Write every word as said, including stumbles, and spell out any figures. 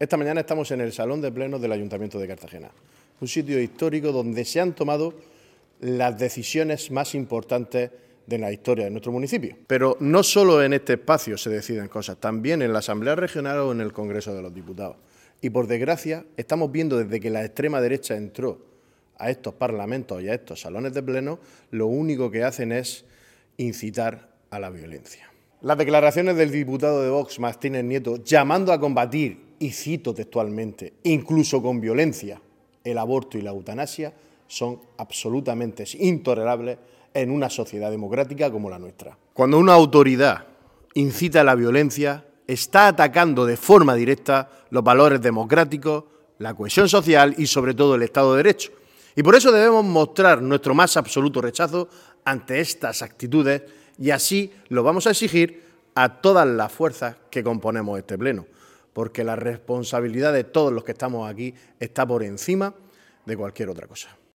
Esta mañana estamos en el Salón de Plenos del Ayuntamiento de Cartagena, un sitio histórico donde se han tomado las decisiones más importantes de la historia de nuestro municipio. Pero no solo en este espacio se deciden cosas, también en la Asamblea Regional o en el Congreso de los Diputados. Y por desgracia estamos viendo desde que la extrema derecha entró a estos parlamentos y a estos salones de pleno, lo único que hacen es incitar a la violencia. Las declaraciones del diputado de Vox, Martínez Nieto, llamando a combatir, y cito textualmente, incluso con violencia, el aborto y la eutanasia, son absolutamente intolerables en una sociedad democrática como la nuestra. Cuando una autoridad incita a la violencia, está atacando de forma directa los valores democráticos, la cohesión social y sobre todo el Estado de Derecho. Y por eso debemos mostrar nuestro más absoluto rechazo ante estas actitudes y así lo vamos a exigir a todas las fuerzas que componemos este pleno, porque la responsabilidad de todos los que estamos aquí está por encima de cualquier otra cosa.